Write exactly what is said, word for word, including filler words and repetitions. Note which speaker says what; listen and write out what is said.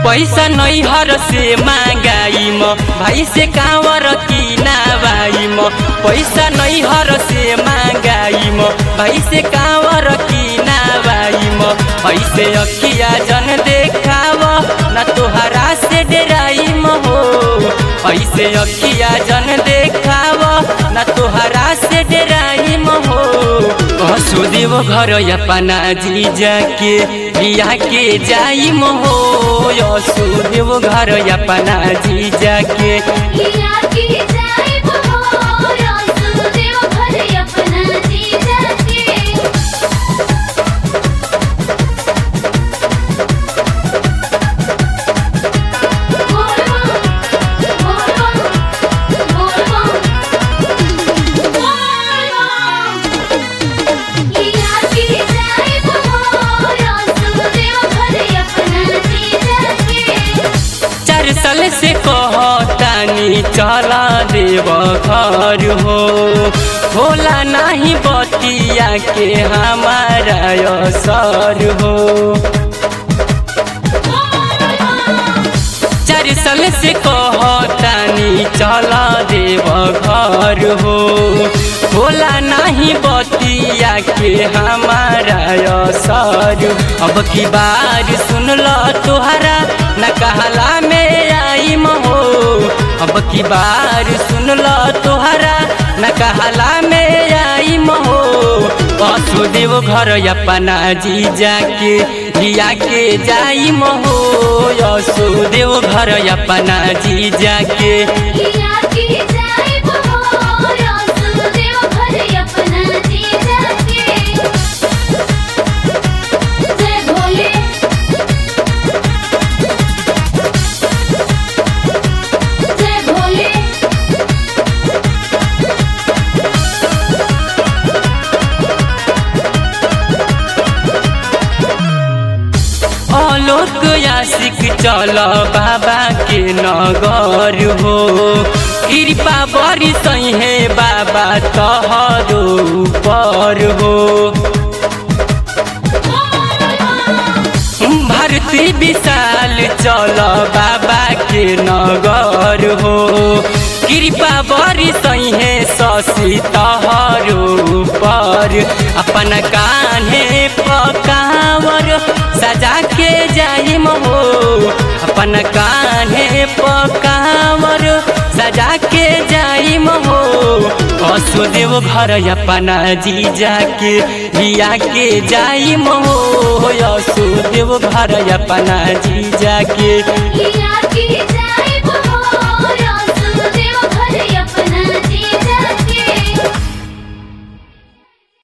Speaker 1: पैसा नहीं हर से मांगाई म भाई से कांवर की नावाई म पैसा नहीं हर से मांगाई म भाई से कांवर की नावाई म ऐसे अखिया जन देखाव न तोहरा से डराई म हो ऐसे अखिया जन देखाव न तोहरा से डराई म हो कसो देव घर अपना जीजा के लिया के जाई म हो यसो देव घर अपना जीजा के
Speaker 2: लिया के जाई म हो यसो देव घर अपना जीजा के
Speaker 1: साल से कहतानी चला देव घर हो होला नहीं बतिया के हमारा असर हो चार साल से कहतानी चला देव घर हो होला नहीं बतिया के हमारा असर अब की बार सुन लो तुहरा न कहला में आई म हो अब की बार सुन लो तुहरा न कहला में आई म हो कसो देव घर अपना जीजा के लिया के जाई म हो यसो देव घर अपना जीजा के
Speaker 2: लिया के जाई म हो यसो देव घर अपना जीजा के जय भोले जय भोले
Speaker 1: आलोक आशिक चल बाबा के नगर हो कृपा बड़ी सही है बाबा तोहरो ऊपर हो भारती विशाल चल बाबा के नगर हो कृपा बड़ी सही है शशि तोहरो ऊपर अपन कान्हे पकावर सजा के जाई म हो अपन कान्हे पकावर सजा के जाई म हो कसो देव घर अपना जीजा के लिया के जाई म हो यसो देव घर अपना जीजा के
Speaker 2: लिया के